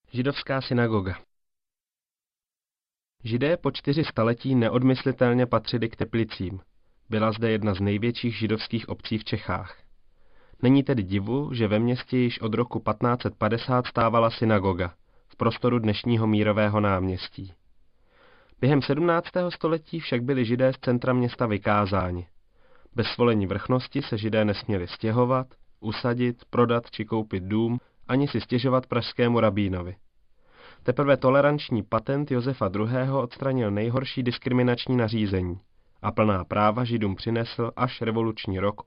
Židovská synagoga. Židé po 4 staletí neodmyslitelně patřili k Teplicím. Byla zde jedna z největších židovských obcí v Čechách. Není tedy divu, že ve městě již od roku 1550 stávala synagoga v prostoru dnešního Mírového náměstí. Během 17. století však byli Židé z centra města vykázáni. Bez svolení vrchnosti se Židé nesměli stěhovat, usadit, prodat či koupit dům, ani si stěžovat pražskému rabínovi. Teprve toleranční patent Josefa II. Odstranil nejhorší diskriminační nařízení a plná práva Židům přinesl až revoluční rok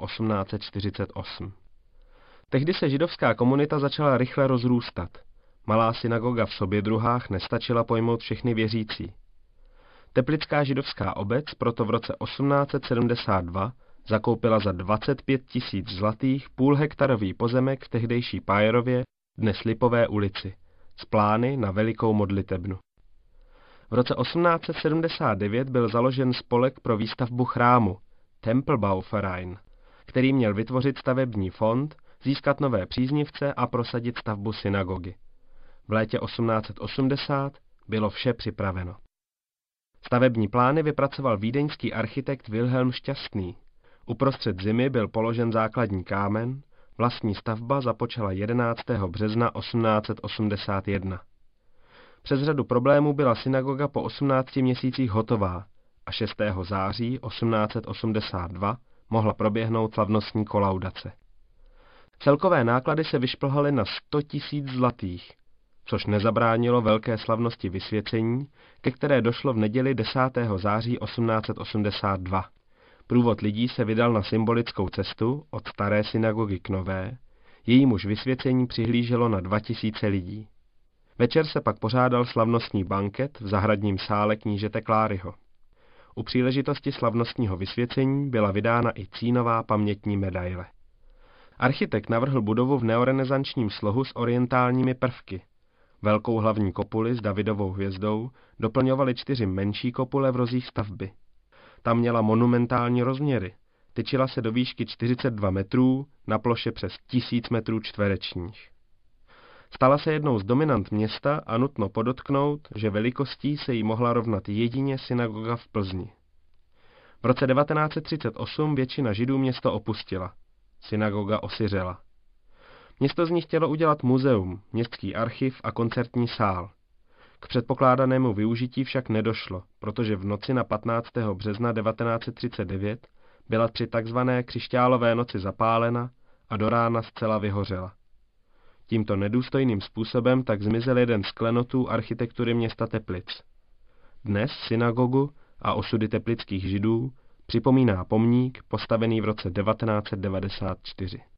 1848. Tehdy se židovská komunita začala rychle rozrůstat. Malá synagoga v Sobědruhách nestačila pojmout všechny věřící. Teplická židovská obec proto v roce 1872 zakoupila za 25 000 zlatých půlhektarový pozemek v tehdejší Pájerově, dnes Lipové ulici, s plány na velikou modlitebnu. V roce 1879 byl založen spolek pro výstavbu chrámu, Tempelbauverein, který měl vytvořit stavební fond, získat nové příznivce a prosadit stavbu synagogy. V létě 1880 bylo vše připraveno. Stavební plány vypracoval vídeňský architekt Wilhelm Šťastný. Uprostřed zimy byl položen základní kámen, vlastní stavba započala 11. března 1881. Přes řadu problémů byla synagoga po 18 měsících hotová a 6. září 1882 mohla proběhnout slavnostní kolaudace. Celkové náklady se vyšplhaly na 100 000 zlatých, což nezabránilo velké slavnosti vysvěcení, ke které došlo v neděli 10. září 1882. Průvod lidí se vydal na symbolickou cestu od staré synagogy k nové, jejímuž vysvěcení přihlíželo na 2000 lidí. Večer se pak pořádal slavnostní banket v zahradním sále knížete Kláryho. U příležitosti slavnostního vysvěcení byla vydána i cínová pamětní medaile. Architekt navrhl budovu v neorenesančním slohu s orientálními prvky. Velkou hlavní kopuli s Davidovou hvězdou doplňovaly 4 menší kopule v rozích stavby. Ta měla monumentální rozměry, tyčila se do výšky 42 metrů na ploše přes 1000 metrů čtverečních. Stala se jednou z dominant města a nutno podotknout, že velikostí se jí mohla rovnat jedině synagoga v Plzni. V roce 1938 většina Židů město opustila. Synagoga osiřela. Město z ní chtělo udělat muzeum, městský archiv a koncertní sál. K předpokládanému využití však nedošlo, protože v noci na 15. března 1939 byla při takzvané křišťálové noci zapálena a do rána zcela vyhořela. Tímto nedůstojným způsobem tak zmizel jeden z klenotů architektury města Teplic. Dnes synagogu a osudy teplických Židů připomíná pomník postavený v roce 1994.